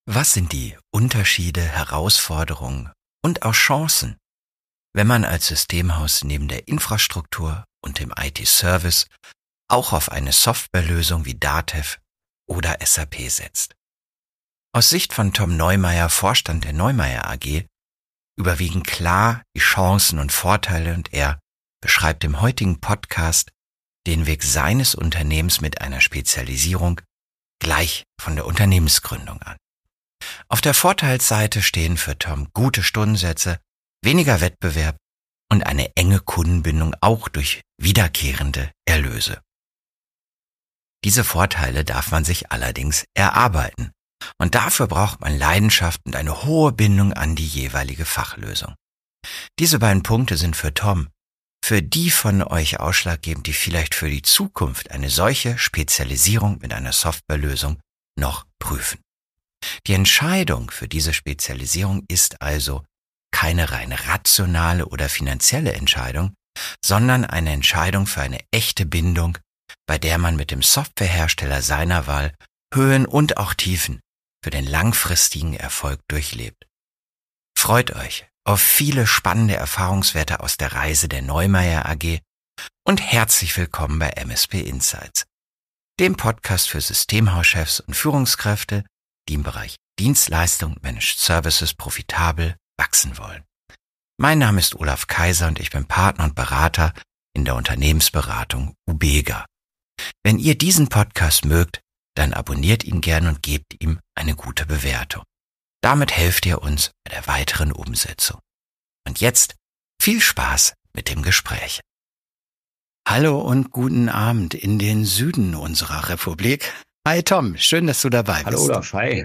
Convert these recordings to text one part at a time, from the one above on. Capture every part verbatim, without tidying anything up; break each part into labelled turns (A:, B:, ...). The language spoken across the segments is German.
A: Was sind die Unterschiede, Herausforderungen und auch Chancen, wenn man als Systemhaus neben der Infrastruktur und dem I T-Service auch auf eine Softwarelösung wie DATEV oder S A P setzt? Aus Sicht von Tom Neumeier, Vorstand der Neumeier A G, überwiegen klar die Chancen und Vorteile und er beschreibt im heutigen Podcast den Weg seines Unternehmens mit einer Spezialisierung gleich von der Unternehmensgründung an. Auf der Vorteilsseite stehen für Tom gute Stundensätze, weniger Wettbewerb und eine enge Kundenbindung auch durch wiederkehrende Erlöse. Diese Vorteile darf man sich allerdings erarbeiten und dafür braucht man Leidenschaft und eine hohe Bindung an die jeweilige Fachlösung. Diese beiden Punkte sind für Tom, für die von euch ausschlaggebend, die vielleicht für die Zukunft eine solche Spezialisierung mit einer Softwarelösung noch prüfen. Die Entscheidung für diese Spezialisierung ist also keine rein rationale oder finanzielle Entscheidung, sondern eine Entscheidung für eine echte Bindung, bei der man mit dem Softwarehersteller seiner Wahl Höhen und auch Tiefen für den langfristigen Erfolg durchlebt. Freut euch auf viele spannende Erfahrungswerte aus der Reise der Neumeier A G und herzlich willkommen bei M S P Insights, dem Podcast für Systemhauschefs und Führungskräfte, die im Bereich Dienstleistung und Managed Services profitabel wachsen wollen. Mein Name ist Olaf Kaiser und ich bin Partner und Berater in der Unternehmensberatung Ubega. Wenn ihr diesen Podcast mögt, dann abonniert ihn gern und gebt ihm eine gute Bewertung. Damit helft ihr uns bei der weiteren Umsetzung. Und jetzt viel Spaß mit dem Gespräch. Hallo und guten Abend in den Süden unserer Republik. Hi Tom, schön, dass du dabei bist.
B: Hallo Olaf, hi.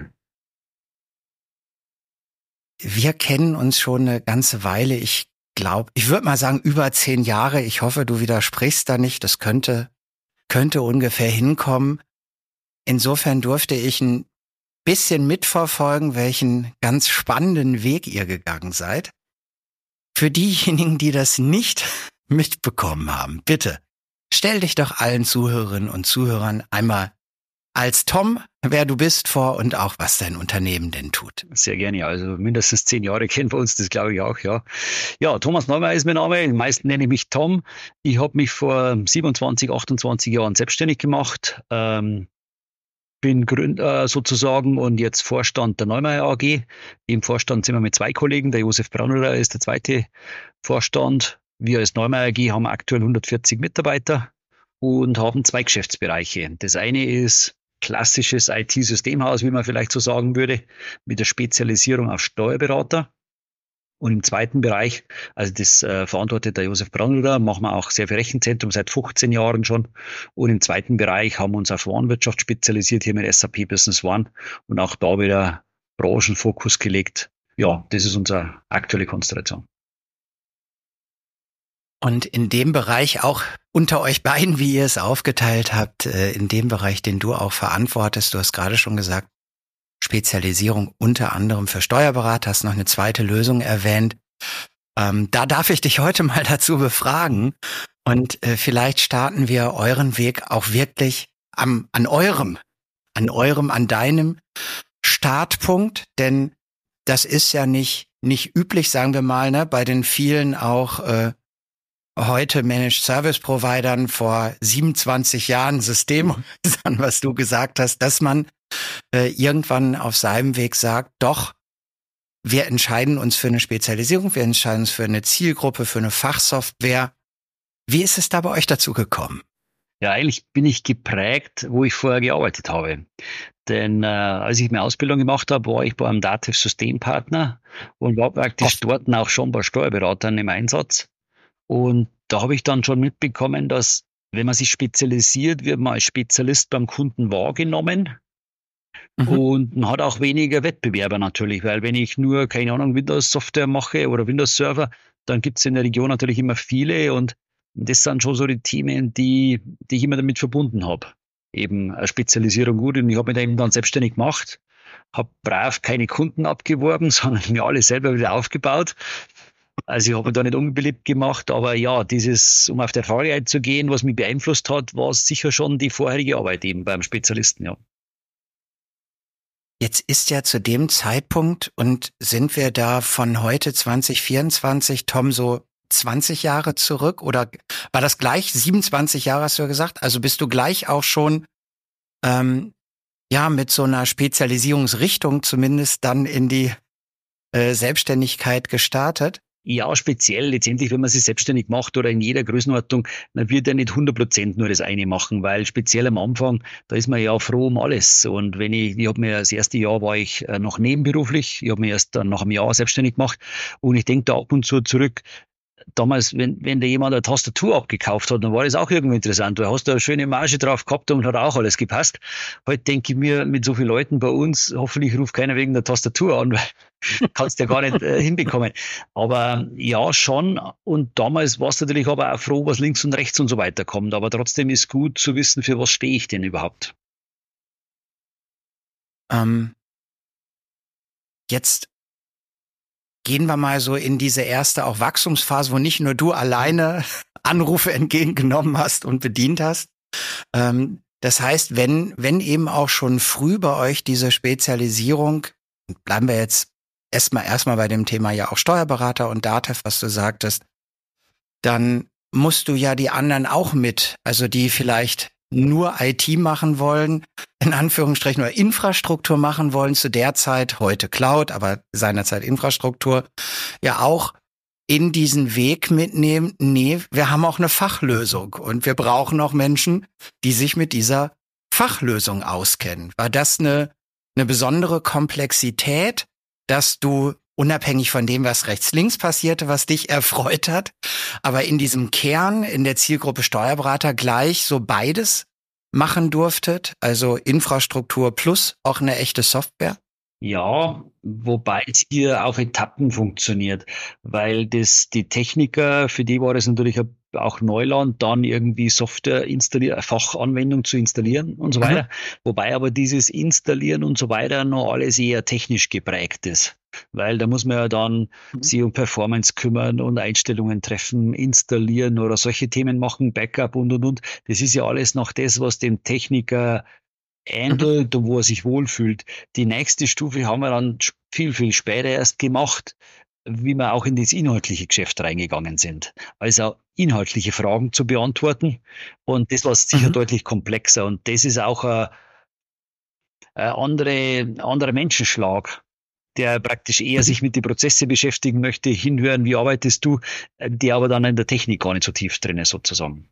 A: Wir kennen uns schon eine ganze Weile. Ich glaube, ich würde mal sagen über zehn Jahre. Ich hoffe, du widersprichst da nicht. Das könnte, könnte ungefähr hinkommen. Insofern durfte ich ein bisschen mitverfolgen, welchen ganz spannenden Weg ihr gegangen seid. Für diejenigen, die das nicht mitbekommen haben, bitte stell dich doch allen Zuhörerinnen und Zuhörern einmal als Tom, wer du bist, vor und auch, was dein Unternehmen denn tut.
B: Sehr gerne, also mindestens zehn Jahre kennen wir uns, das glaube ich auch, ja. Ja, Thomas Neumeier ist mein Name, die meisten nenne ich mich Tom. Ich habe mich vor siebenundzwanzig, achtundzwanzig Jahren selbstständig gemacht, ähm, bin Gründer sozusagen und jetzt Vorstand der Neumeier A G. Im Vorstand sind wir mit zwei Kollegen, der Josef Braunerer ist der zweite Vorstand. Wir als Neumeier A G haben aktuell hundertvierzig Mitarbeiter und haben zwei Geschäftsbereiche. Das eine ist klassisches I T-Systemhaus, wie man vielleicht so sagen würde, mit der Spezialisierung auf Steuerberater. Und im zweiten Bereich, also das äh, verantwortet der Josef Braunerer, machen wir auch sehr viel Rechenzentrum seit fünfzehn Jahren schon. Und im zweiten Bereich haben wir uns auf Warenwirtschaft spezialisiert, hier mit S A P Business One und auch da wieder Branchenfokus gelegt. Ja, das ist unsere aktuelle Konstellation.
A: Und in dem Bereich auch unter euch beiden, wie ihr es aufgeteilt habt, in dem Bereich, den du auch verantwortest, du hast gerade schon gesagt, Spezialisierung unter anderem für Steuerberater, hast noch eine zweite Lösung erwähnt. Ähm, da darf ich dich heute mal dazu befragen und äh, vielleicht starten wir euren Weg auch wirklich am, an eurem, an eurem, an deinem Startpunkt, denn das ist ja nicht, nicht üblich, sagen wir mal, ne, bei den vielen auch äh, heute Managed Service Providern, vor siebenundzwanzig Jahren Systemhäusern, was du gesagt hast, dass man äh, irgendwann auf seinem Weg sagt, doch, wir entscheiden uns für eine Spezialisierung, wir entscheiden uns für eine Zielgruppe, für eine Fachsoftware. Wie ist es da bei euch dazu gekommen?
B: Ja, eigentlich bin ich geprägt, wo ich vorher gearbeitet habe. Denn äh, als ich meine Ausbildung gemacht habe, war ich bei einem DATEV Systempartner und war praktisch dort auch schon bei Steuerberatern im Einsatz. Und da habe ich dann schon mitbekommen, dass wenn man sich spezialisiert, wird man als Spezialist beim Kunden wahrgenommen. Mhm. Und man hat auch weniger Wettbewerber natürlich, weil wenn ich nur, keine Ahnung, Windows-Software mache oder Windows-Server, dann gibt es in der Region natürlich immer viele und das sind schon so die Themen, die, die ich immer damit verbunden habe. Eben eine Spezialisierung gut und ich habe mich da eben dann selbstständig gemacht, habe brav keine Kunden abgeworben, sondern mir alle selber wieder aufgebaut. Also ich habe mich da nicht unbeliebt gemacht, aber ja, dieses, um auf der Frage einzugehen, was mich beeinflusst hat, war sicher schon die vorherige Arbeit eben beim Spezialisten, ja.
A: Jetzt ist ja zu dem Zeitpunkt, und sind wir da von heute zwanzig vierundzwanzig, Tom, so zwanzig Jahre zurück? Oder war das gleich? siebenundzwanzig Jahre hast du ja gesagt. Also bist du gleich auch schon ähm, ja mit so einer Spezialisierungsrichtung zumindest dann in die äh, Selbstständigkeit gestartet?
B: Ja, speziell letztendlich, wenn man sich selbstständig macht oder in jeder Größenordnung, dann wird er nicht hundert Prozent nur das eine machen, weil speziell am Anfang, da ist man ja froh um alles. Und wenn ich, ich habe mir das erste Jahr war ich äh, noch nebenberuflich, ich habe mir erst dann nach einem Jahr selbstständig gemacht und ich denke da ab und zu zurück, damals, wenn, wenn da jemand eine Tastatur abgekauft hat, dann war das auch irgendwie interessant. Du hast da eine schöne Marge drauf gehabt und hat auch alles gepasst. Heute denke ich mir, mit so vielen Leuten bei uns, hoffentlich ruft keiner wegen der Tastatur an, weil kannst ja gar nicht äh, hinbekommen. Aber ja, schon. Und damals warst du natürlich aber auch froh, was links und rechts und so weiter kommt. Aber trotzdem ist gut zu wissen, für was stehe ich denn überhaupt.
A: Ähm, jetzt gehen wir mal so in diese erste auch Wachstumsphase, wo nicht nur du alleine Anrufe entgegengenommen hast und bedient hast. Ähm, das heißt, wenn, wenn eben auch schon früh bei euch diese Spezialisierung, bleiben wir jetzt erstmal, erstmal bei dem Thema ja auch Steuerberater und DATEV, was du sagtest, dann musst du ja die anderen auch mit, also die vielleicht nur I T machen wollen, in Anführungsstrichen nur Infrastruktur machen wollen, zu der Zeit, heute Cloud, aber seinerzeit Infrastruktur, ja auch in diesen Weg mitnehmen, nee, wir haben auch eine Fachlösung und wir brauchen auch Menschen, die sich mit dieser Fachlösung auskennen. War das eine, eine besondere Komplexität, dass du unabhängig von dem, was rechts-links passierte, was dich erfreut hat, aber in diesem Kern, in der Zielgruppe Steuerberater gleich so beides machen durftet, also Infrastruktur plus auch eine echte Software?
B: Ja, wobei es hier auf Etappen funktioniert, weil das die Techniker, für die war das natürlich auch Neuland, dann irgendwie Software installieren, Fachanwendung zu installieren und so weiter. Mhm. Wobei aber dieses Installieren und so weiter noch alles eher technisch geprägt ist. Weil da muss man ja dann mhm. sich um Performance kümmern und Einstellungen treffen, installieren oder solche Themen machen, Backup und, und, und. Das ist ja alles noch das, was dem Techniker handelt und wo er sich wohlfühlt. Die nächste Stufe haben wir dann viel, viel später erst gemacht, wie wir auch in das inhaltliche Geschäft reingegangen sind. Also inhaltliche Fragen zu beantworten. Und das war sicher mhm. deutlich komplexer. Und das ist auch ein, ein andere, anderer Menschenschlag, der praktisch eher sich mit den Prozessen beschäftigen möchte, hinhören, wie arbeitest du, der aber dann in der Technik gar nicht so tief drin ist, sozusagen.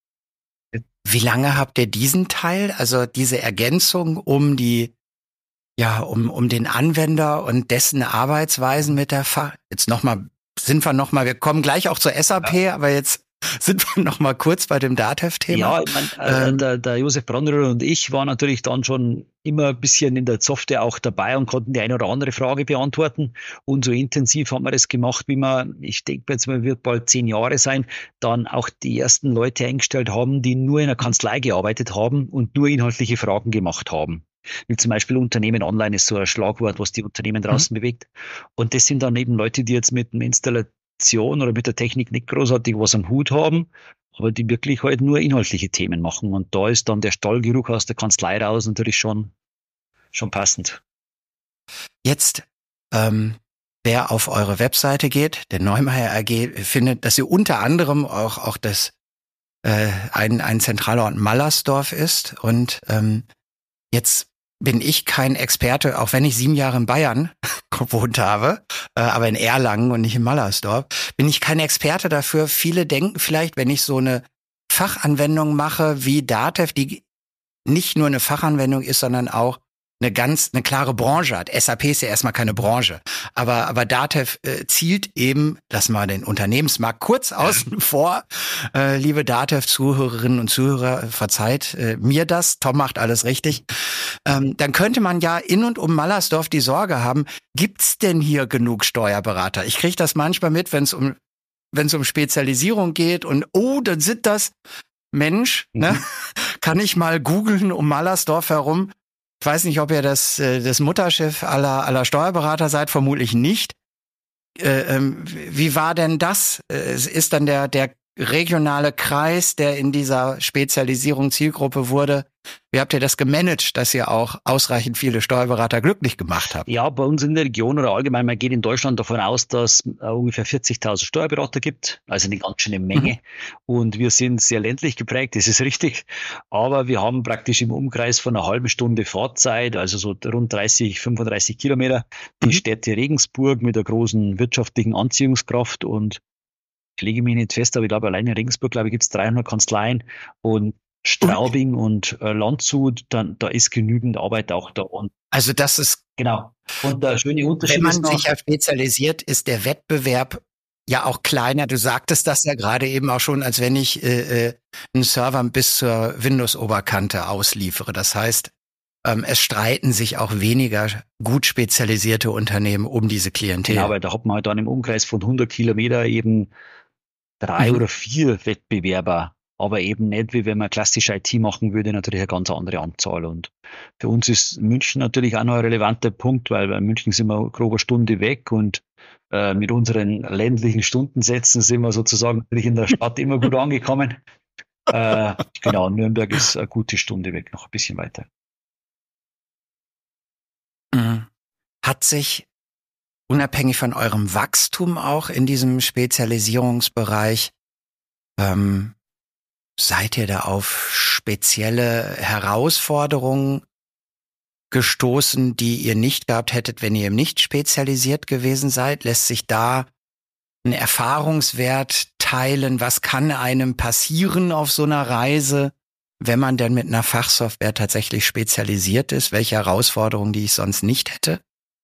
A: Wie lange habt ihr diesen Teil, also diese Ergänzung um die, ja, um, um den Anwender und dessen Arbeitsweisen mit der Fach, jetzt nochmal, sind wir nochmal, wir kommen gleich auch zur S A P, ja. aber jetzt sind wir nochmal kurz bei dem DATEV-Thema.
B: Ja, ich mein, äh, ähm, der, der Josef Brandröhr und ich waren natürlich dann schon immer ein bisschen in der Software auch dabei und konnten die eine oder andere Frage beantworten. Und so intensiv haben wir das gemacht, wie wir, ich denke jetzt mal, wird bald zehn Jahre sein, dann auch die ersten Leute eingestellt haben, die nur in der Kanzlei gearbeitet haben und nur inhaltliche Fragen gemacht haben. Wie zum Beispiel Unternehmen online ist so ein Schlagwort, was die Unternehmen draußen mhm. bewegt. Und das sind dann eben Leute, die jetzt mit dem Installateur oder mit der Technik nicht großartig was am Hut haben, aber die wirklich halt nur inhaltliche Themen machen. Und da ist dann der Stallgeruch aus der Kanzlei raus natürlich schon, schon passend.
A: Jetzt, ähm, wer auf eure Webseite geht, der Neumeier A G, findet, dass ihr unter anderem auch, auch das, äh, ein, ein zentraler Ort Mallersdorf ist. Und ähm, jetzt bin ich kein Experte, auch wenn ich sieben Jahre in Bayern gewohnt habe, äh, aber in Erlangen und nicht in Mallersdorf, bin ich kein Experte dafür. Viele denken vielleicht, wenn ich so eine Fachanwendung mache wie DATEV, die nicht nur eine Fachanwendung ist, sondern auch eine ganz, eine klare Branche hat. S A P ist ja erstmal keine Branche. Aber, aber DATEV äh, zielt eben, lassen wir den Unternehmensmarkt kurz außen vor. Äh, liebe DATEV-Zuhörerinnen und Zuhörer, verzeiht äh, mir das. Tom macht alles richtig. Ähm, dann könnte man ja in und um Mallersdorf die Sorge haben, gibt's denn hier genug Steuerberater? Ich kriege das manchmal mit, wenn es um, wenn es um Spezialisierung geht und oh, dann sind das Mensch, mhm. ne? Kann ich mal googeln um Mallersdorf herum. Ich weiß nicht, ob ihr das, das Mutterschiff aller, aller Steuerberater seid, vermutlich nicht. Äh, ähm, wie war denn das? Ist dann der, der regionale Kreis, der in dieser Spezialisierung Zielgruppe wurde. Wie habt ihr das gemanagt, dass ihr auch ausreichend viele Steuerberater glücklich gemacht habt?
B: Ja, bei uns in der Region oder allgemein, man geht in Deutschland davon aus, dass es äh, ungefähr vierzigtausend Steuerberater gibt, also eine ganz schöne Menge. Mhm. Und wir sind sehr ländlich geprägt, das ist richtig. Aber wir haben praktisch im Umkreis von einer halben Stunde Fahrzeit, also so rund dreißig, fünfunddreißig Kilometer, die mhm. Städte Regensburg mit einer großen wirtschaftlichen Anziehungskraft und ich lege mich nicht fest, aber ich glaube, allein in Regensburg, glaube ich, gibt es dreihundert Kanzleien und Straubing und äh, Landshut, dann, da ist genügend Arbeit auch da. Und
A: also das ist,
B: genau. Und der schöne Unterschied
A: wenn man
B: ist noch,
A: sich ja spezialisiert, ist der Wettbewerb ja auch kleiner. Du sagtest das ja gerade eben auch schon, als wenn ich äh, äh, einen Server bis zur Windows-Oberkante ausliefere. Das heißt, ähm, es streiten sich auch weniger gut spezialisierte Unternehmen um diese Klientel.
B: Genau, weil da hat man halt dann im Umkreis von hundert Kilometer eben drei mhm. oder vier Wettbewerber, aber eben nicht, wie wenn man klassisch I T machen würde, natürlich eine ganz andere Anzahl. Und für uns ist München natürlich auch noch ein relevanter Punkt, weil in München sind wir grob eine Stunde weg und äh, mit unseren ländlichen Stundensätzen sind wir sozusagen natürlich in der Stadt immer gut angekommen. Äh, genau, Nürnberg ist eine gute Stunde weg, noch ein bisschen weiter.
A: Mhm. Hat sich unabhängig von eurem Wachstum auch in diesem Spezialisierungsbereich, ähm, seid ihr da auf spezielle Herausforderungen gestoßen, die ihr nicht gehabt hättet, wenn ihr eben nicht spezialisiert gewesen seid? Lässt sich da ein Erfahrungswert teilen? Was kann einem passieren auf so einer Reise, wenn man denn mit einer Fachsoftware tatsächlich spezialisiert ist? Welche Herausforderungen, die ich sonst nicht hätte?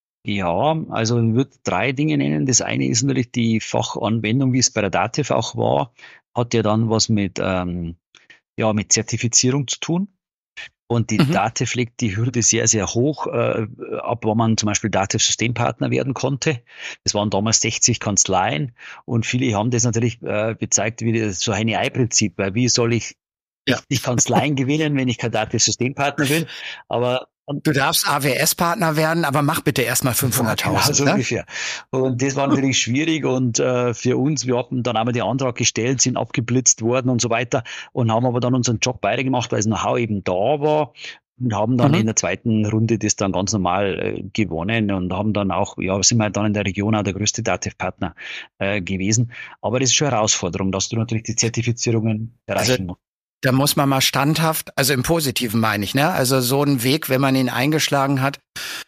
B: Ja, also ich würde drei Dinge nennen. Das eine ist natürlich die Fachanwendung, wie es bei der DATEV auch war, hat ja dann was mit, ähm, ja, mit Zertifizierung zu tun. Und die mhm. DATEV legt die Hürde sehr, sehr hoch, äh, ab wann man zum Beispiel DATEV-Systempartner werden konnte. Das waren damals sechzig Kanzleien und viele haben das natürlich äh, gezeigt wie das so ein Ei-Prinzip, weil wie soll ich ja. nicht Kanzleien gewinnen, wenn ich kein DATEV-Systempartner bin? Aber
A: du darfst A W S-Partner werden, aber mach bitte erstmal fünfhunderttausend.
B: Genau, so ne? ungefähr. Und das war natürlich schwierig und äh, für uns, wir hatten dann einmal den Antrag gestellt, sind abgeblitzt worden und so weiter und haben aber dann unseren Job weitergemacht, weil das Know-how eben da war und haben dann mhm. in der zweiten Runde das dann ganz normal äh, gewonnen und haben dann auch, ja, sind wir dann in der Region auch der größte DATEV-Partner äh, gewesen. Aber das ist schon eine Herausforderung, dass du natürlich die Zertifizierungen erreichen
A: also,
B: musst.
A: Da muss man mal standhaft, also im Positiven meine ich, ne? Also so ein Weg, wenn man ihn eingeschlagen hat,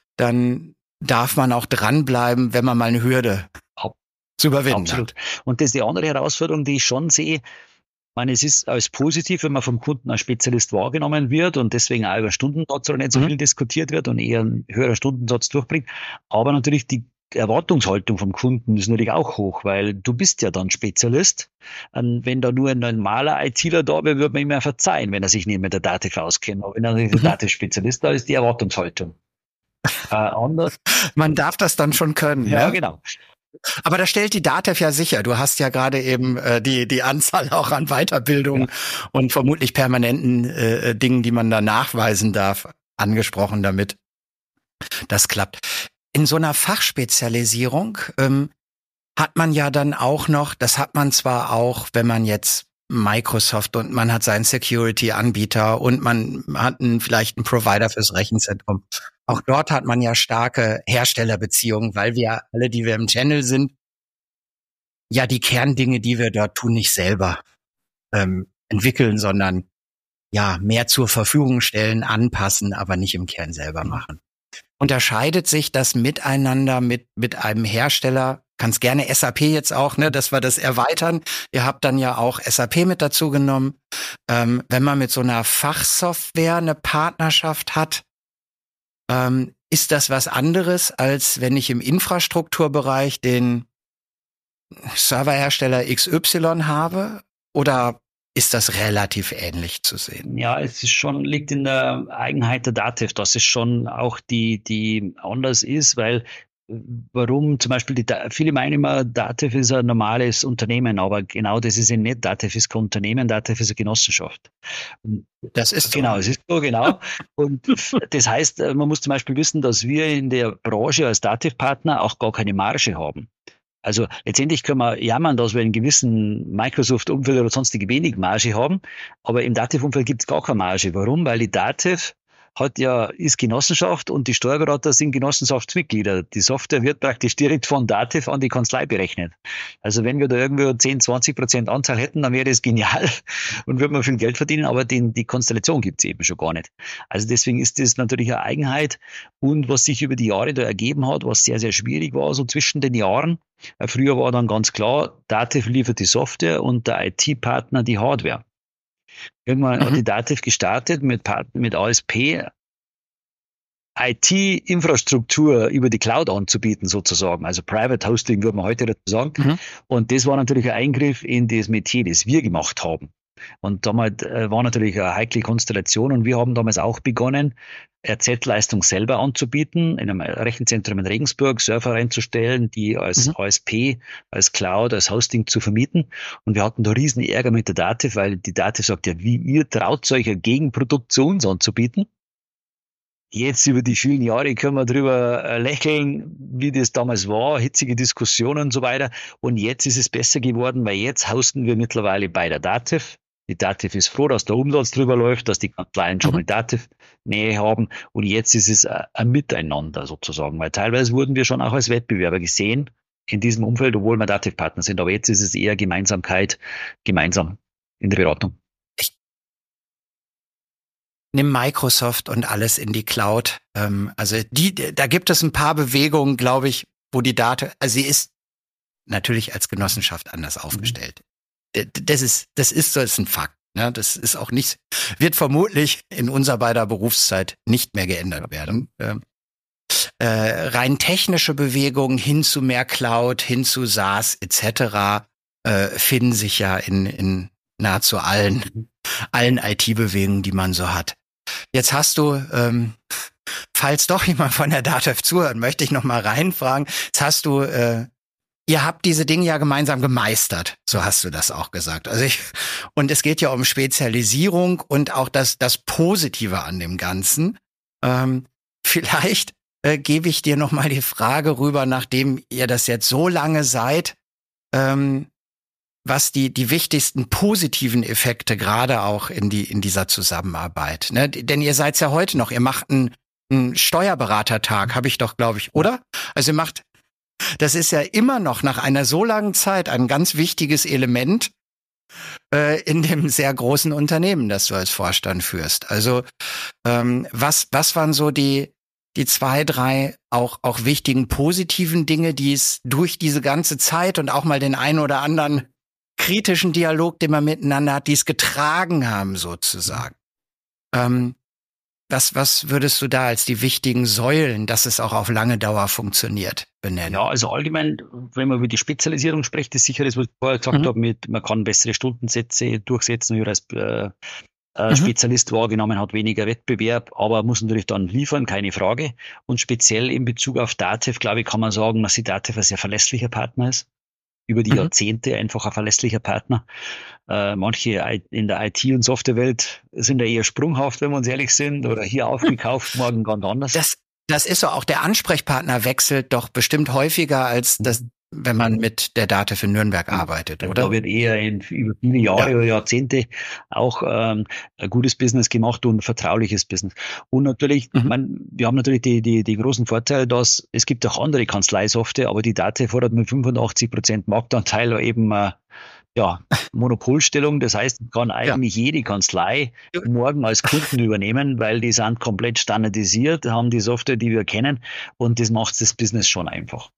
A: dann darf man auch dranbleiben, wenn man mal eine Hürde Ab- zu überwinden
B: Absolut.
A: hat.
B: Und das ist die andere Herausforderung, die ich schon sehe. Ich meine, es ist als positiv, wenn man vom Kunden als Spezialist wahrgenommen wird und deswegen auch über Stundensatz oder nicht so mhm. viel diskutiert wird und eher einen höheren Stundensatz durchbringt. Aber natürlich die Erwartungshaltung vom Kunden ist natürlich auch hoch, weil du bist ja dann Spezialist. Und wenn da nur ein normaler ITler da wäre, würde man ihm ja verzeihen, wenn er sich nicht mit der DATEV auskennt. Aber wenn er nicht der DATEV-Spezialist da ist, die Erwartungshaltung. Äh, anders.
A: Man darf das dann schon können.
B: Ja,
A: ne?
B: genau.
A: Aber das stellt die DATEV ja sicher. Du hast ja gerade eben äh, die die Anzahl auch an Weiterbildung ja. und vermutlich permanenten äh, Dingen, die man da nachweisen darf, angesprochen damit. Das klappt. In so einer Fachspezialisierung ähm, hat man ja dann auch noch, das hat man zwar auch, wenn man jetzt Microsoft und man hat seinen Security-Anbieter und man hat einen, vielleicht einen Provider fürs Rechenzentrum. Auch dort hat man ja starke Herstellerbeziehungen, weil wir alle, die wir im Channel sind, ja die Kerndinge, die wir dort tun, nicht selber ähm, entwickeln, sondern ja mehr zur Verfügung stellen, anpassen, aber nicht im Kern selber machen. Unterscheidet sich das Miteinander mit mit einem Hersteller? Kannst gerne S A P jetzt auch, ne, dass wir das erweitern. Ihr habt dann ja auch S A P mit dazu genommen. Ähm, wenn man mit so einer Fachsoftware eine Partnerschaft hat, ähm, ist das was anderes, als wenn ich im Infrastrukturbereich den Serverhersteller X Y habe? Oder ist das relativ ähnlich zu sehen?
B: Ja, es ist schon, liegt in der Eigenheit der DATEV, dass es schon auch die, die anders ist, weil warum zum Beispiel, die, viele meinen immer, DATEV ist ein normales Unternehmen, aber genau das ist ja nicht. DATEV ist kein Unternehmen, DATEV ist eine Genossenschaft. Und
A: das ist so.
B: Genau, es ist so, genau. Und das heißt, man muss zum Beispiel wissen, dass wir in der Branche als DATEV-Partner auch gar keine Marge haben. Also letztendlich können wir jammern, dass wir in gewissen Microsoft-Umfeld oder sonstige wenig Marge haben, aber im Dativ-Umfeld gibt es gar keine Marge. Warum? Weil die Dativ hat ja, ist Genossenschaft und die Steuerberater sind Genossenschaftsmitglieder. Die Software wird praktisch direkt von Dativ an die Kanzlei berechnet. Also wenn wir da irgendwo zehn, zwanzig Prozent Anzahl hätten, dann wäre das genial und würden wir viel Geld verdienen, aber den, die Konstellation gibt es eben schon gar nicht. Also deswegen ist das natürlich eine Eigenheit und was sich über die Jahre da ergeben hat, was sehr, sehr schwierig war, so zwischen den Jahren. Früher war dann ganz klar, Dativ liefert die Software und der I T-Partner die Hardware. Irgendwann mhm. hat die Dativ gestartet mit, mit A S P I T-Infrastruktur über die Cloud anzubieten sozusagen, also Private Hosting würde man heute dazu sagen. Mhm. Und das war natürlich ein Eingriff in das Metier, das wir gemacht haben. Und damals äh, war natürlich eine heikle Konstellation und wir haben damals auch begonnen, R Z-Leistung selber anzubieten, in einem Rechenzentrum in Regensburg Server reinzustellen, die als mhm. A S P, als Cloud, als Hosting zu vermieten. Und wir hatten da riesen Ärger mit der Dativ, weil die Dativ sagt ja, wie ihr traut euch ein Gegenprodukt zu uns anzubieten. Jetzt über die vielen Jahre können wir drüber lächeln, wie das damals war, hitzige Diskussionen und so weiter. Und jetzt ist es besser geworden, weil jetzt hosten wir mittlerweile bei der Dativ. Die Dativ ist froh, dass der Umsatz drüber läuft, dass die Kanzleien schon mal Dativ-Nähe haben. Und jetzt ist es ein Miteinander sozusagen, weil teilweise wurden wir schon auch als Wettbewerber gesehen in diesem Umfeld, obwohl wir Dativ-Partner sind. Aber jetzt ist es eher Gemeinsamkeit, gemeinsam in der Beratung.
A: Ich nimm Microsoft und alles in die Cloud. Ähm, also die, da gibt es ein paar Bewegungen, glaube ich, wo die Dativ, also sie ist natürlich als Genossenschaft anders aufgestellt. Mhm. Das ist, das ist so, das ist ein Fakt. Ne? Das ist auch nicht, wird vermutlich in unserer beider Berufszeit nicht mehr geändert werden. Ähm, äh, rein technische Bewegungen hin zu mehr Cloud, hin zu SaaS et cetera äh, finden sich ja in, in nahezu allen, allen I T-Bewegungen, die man so hat. Jetzt hast du, ähm, falls doch jemand von der Dativ zuhört, möchte ich noch mal reinfragen. Jetzt hast du äh, Ihr habt diese Dinge ja gemeinsam gemeistert, so hast du das auch gesagt. Also ich, und es geht ja um Spezialisierung und auch das, das Positive an dem Ganzen. Ähm, vielleicht äh, gebe ich dir noch mal die Frage rüber, nachdem ihr das jetzt so lange seid, ähm, was die die wichtigsten positiven Effekte gerade auch in die in dieser Zusammenarbeit. Ne? Denn ihr seid ja heute noch, ihr macht einen, einen Steuerberatertag, habe ich doch, glaube ich, oder? Also ihr macht Das ist ja immer noch nach einer so langen Zeit ein ganz wichtiges Element äh, in dem sehr großen Unternehmen, das du als Vorstand führst. Also ähm, was was waren so die die zwei, drei auch auch wichtigen positiven Dinge, die es durch diese ganze Zeit und auch mal den einen oder anderen kritischen Dialog, den man miteinander hat, die es getragen haben sozusagen? Ähm, Was, was würdest du da als die wichtigen Säulen, dass es auch auf lange Dauer funktioniert, benennen?
B: Ja, also allgemein, wenn man über die Spezialisierung spricht, ist sicher das, was ich vorher gesagt mhm. habe, mit, man kann bessere Stundensätze durchsetzen, wie als äh, äh, mhm. Spezialist wahrgenommen hat, weniger Wettbewerb, aber muss natürlich dann liefern, keine Frage. Und speziell in Bezug auf Dativ, glaube ich, kann man sagen, dass die Dativ ein sehr verlässlicher Partner ist. Über die mhm. Jahrzehnte einfach ein verlässlicher Partner. Äh, manche in der I T- und Softwarewelt sind da eher sprunghaft, wenn wir uns ehrlich sind, oder hier aufgekauft, morgen ganz anders.
A: Das, das ist so, auch der Ansprechpartner wechselt doch bestimmt häufiger, als das, wenn man mit der Dativ in Nürnberg arbeitet, oder?
B: Da wird eher in, über viele Jahre ja. oder Jahrzehnte auch ähm, ein gutes Business gemacht und ein vertrauliches Business. Und natürlich, mhm. man, wir haben natürlich die, die, die großen Vorteile, dass es gibt auch andere Kanzleisoftware, aber die Dativ fordert mit fünfundachtzig Prozent Marktanteil eben äh, ja, Monopolstellung. Das heißt, kann eigentlich ja. jede Kanzlei morgen als Kunden übernehmen, weil die sind komplett standardisiert, haben die Software, die wir kennen, und das macht das Business schon einfach.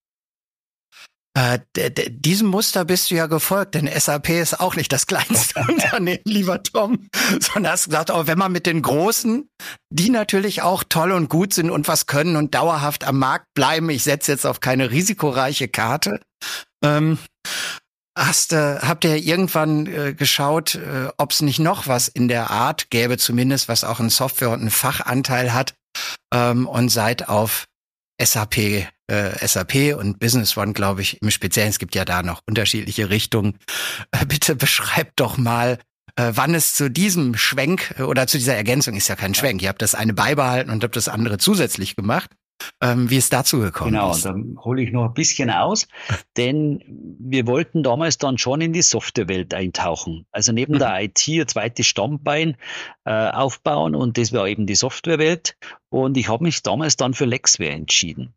A: Äh, d- d- diesem Muster bist du ja gefolgt, denn S A P ist auch nicht das kleinste Unternehmen, lieber Tom, sondern hast gesagt, auch wenn man mit den Großen, die natürlich auch toll und gut sind und was können und dauerhaft am Markt bleiben, ich setze jetzt auf keine risikoreiche Karte, ähm, Hast, äh, habt ihr irgendwann äh, geschaut, äh, ob es nicht noch was in der Art gäbe, zumindest was auch ein Software- und einen Fachanteil hat, ähm, und seid auf S A P, äh, S A P und Business One, glaube ich, im Speziellen, es gibt ja da noch unterschiedliche Richtungen. Äh, bitte beschreibt doch mal, äh, wann es zu diesem Schwenk äh, oder zu dieser Ergänzung, ist ja kein Schwenk, ihr habt das eine beibehalten und habt das andere zusätzlich gemacht. ähm, wie es dazu gekommen
B: Genau,
A: ist.
B: dann hole ich noch ein bisschen aus, denn wir wollten damals dann schon in die Softwarewelt eintauchen. Also neben der I T ein zweites Standbein äh, aufbauen und das war eben die Softwarewelt. Und ich habe mich damals dann für Lexware entschieden.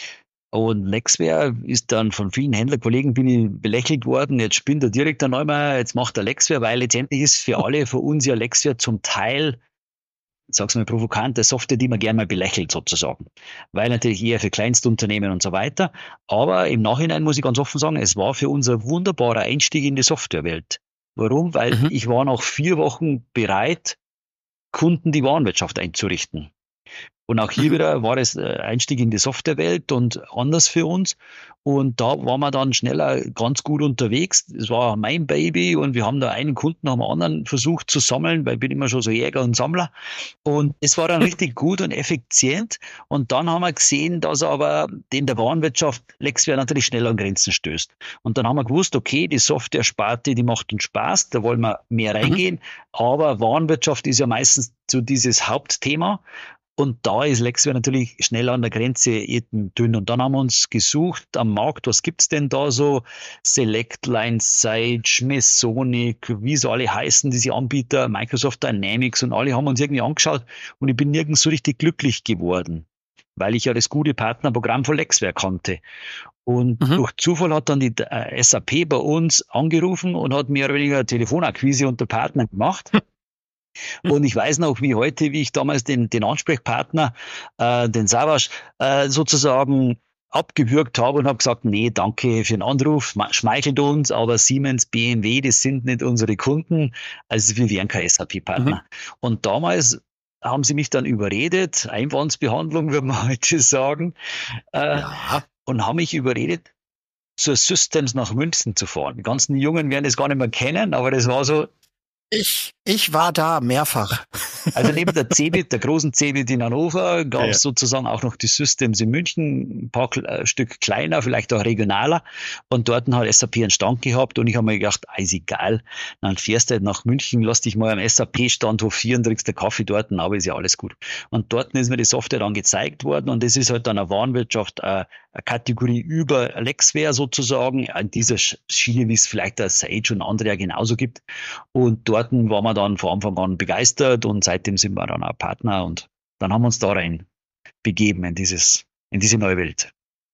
B: Und Lexware ist dann von vielen Händlerkollegen bin ich belächelt worden. Jetzt spinnt der Direktor Neumeier, jetzt macht er Lexware, weil letztendlich ist für alle von uns ja Lexware zum Teil, sag's mal provokant, der Software, die man gerne mal belächelt sozusagen. Weil natürlich eher für Kleinstunternehmen und so weiter. Aber im Nachhinein muss ich ganz offen sagen, es war für uns ein wunderbarer Einstieg in die Softwarewelt. Warum? Weil
A: Mhm.
B: ich war nach vier Wochen bereit, Kunden die Warenwirtschaft einzurichten. Und auch hier
A: Mhm.
B: wieder war es Einstieg in die Softwarewelt und anders für uns. Und da waren wir dann schneller ganz gut unterwegs. Es war mein Baby und wir haben da einen Kunden nach dem anderen versucht zu sammeln, weil ich bin immer schon so Jäger und Sammler. Und es war dann richtig gut und effizient. Und dann haben wir gesehen, dass aber in der Warenwirtschaft Lexware natürlich schneller an Grenzen stößt. Und dann haben wir gewusst, okay, die Software-Sparte, die macht uns Spaß, da wollen wir mehr reingehen. Aber Warenwirtschaft ist ja meistens so dieses Hauptthema. Und da ist Lexware natürlich schnell an der Grenze eben dünn. Und dann haben wir uns gesucht am Markt, was gibt's denn da so? Selectline, Sage, Masonic, wie so alle heißen, diese Anbieter, Microsoft Dynamics und alle haben uns irgendwie angeschaut und ich bin nirgends so richtig glücklich geworden, weil ich ja das gute Partnerprogramm von Lexware kannte. Und
A: Mhm.
B: durch Zufall hat dann die äh, S A P bei uns angerufen und hat mehr oder weniger Telefonakquise unter Partnern gemacht. Und ich weiß noch, wie heute, wie ich damals den, den Ansprechpartner, äh, den Savas, äh, sozusagen abgewürgt habe und habe gesagt, nee, danke für den Anruf, schmeichelt uns, aber Siemens, B M W, das sind nicht unsere Kunden, also wir wären kein S A P-Partner. Mhm. Und damals haben sie mich dann überredet, Einwandsbehandlung, würde man heute sagen, äh, ja. und haben mich überredet, zur Systems nach München zu fahren. Die ganzen Jungen werden das gar nicht mehr kennen, aber das war so,
A: Ich, ich war da mehrfach.
B: Also neben der Cebit, der großen Cebit in Hannover, gab es ja. sozusagen auch noch die Systems in München, ein paar äh, Stück kleiner, vielleicht auch regionaler. Und dort hat S A P einen Stand gehabt und ich habe mir gedacht, ah, ist egal. Dann fährst du halt nach München, lass dich mal am S A P-Stand hofieren, trinkst den Kaffee dort, aber ist ja alles gut. Und dort ist mir die Software dann gezeigt worden und das ist halt dann eine Warenwirtschaft, äh, eine Kategorie über Lexware sozusagen, an dieser Schiene, wie es vielleicht der Sage und andere ja genauso gibt. Und dort waren wir dann von Anfang an begeistert und seitdem sind wir dann auch Partner und dann haben wir uns da rein begeben in dieses, in diese neue Welt.